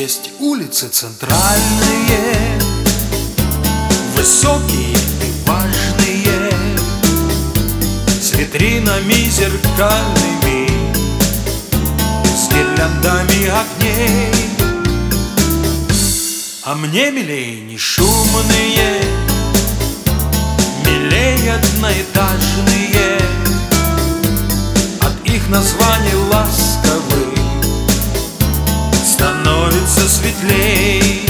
Есть улицы центральные, высокие и важные, с витринами зеркальными, с гирляндами огней. А мне милей не шумные, милей одноэтажные, от их названий ласковых становится светлей.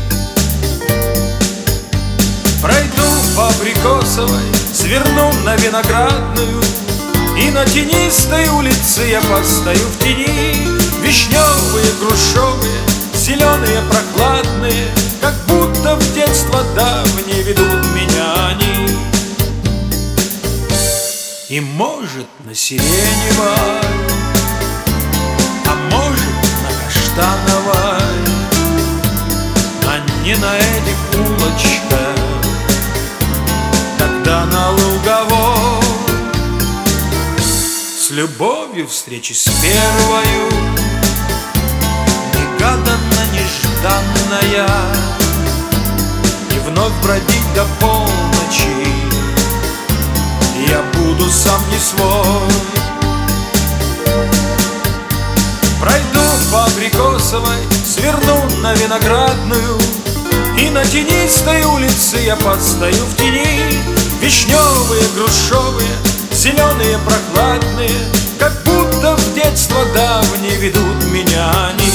Пройду по Абрикосовой, сверну на Виноградную, и на тенистой улице я постою в тени. Вишневые, грушевые, зеленые, прохладные, как будто в детство давнее ведут меня они. И может на Сиреневой, а может на Каштановой, а не на этих улочках, тогда на Луговой. С любовью встречи с первою, негаданно, нежданная, и вновь бродить до полночи я буду сам не свой. Пройду по Абрикосовой, сверну на Виноградную, и на тенистой улице я постою в тени. Вишневые, грушевые, зеленые, прохладные, как будто в детство давнее ведут меня они.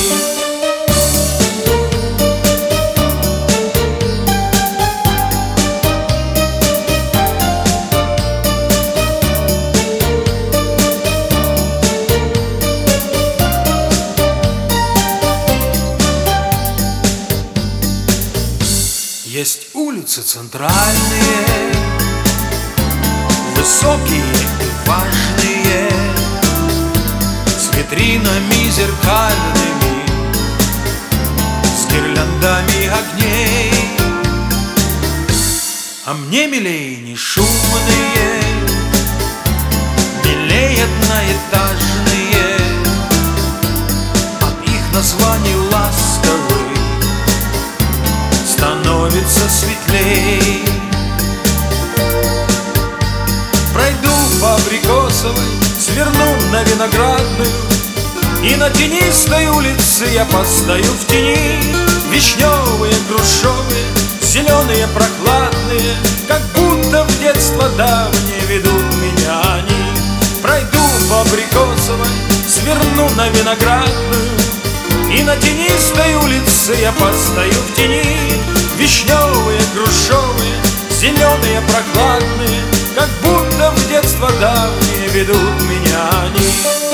Есть улицы центральные, высокие и важные, с витринами зеркальными, с гирляндами огней. А мне милей не шумные, милей одноэтажные, от их названий ласковых становится светлей. Пройду по Абрикосовой, сверну на Виноградную, и на тенистой улице я постою в тени. Вишневые, грушевые, зеленые, прохладные, как будто в детство давнее ведут меня они. Пройду по Абрикосовой, сверну на Виноградную, и на тенистой улице я постою в тени. Вишневые, грушевые, зеленые, прохладные, как будто в детство давнее ведут меня они.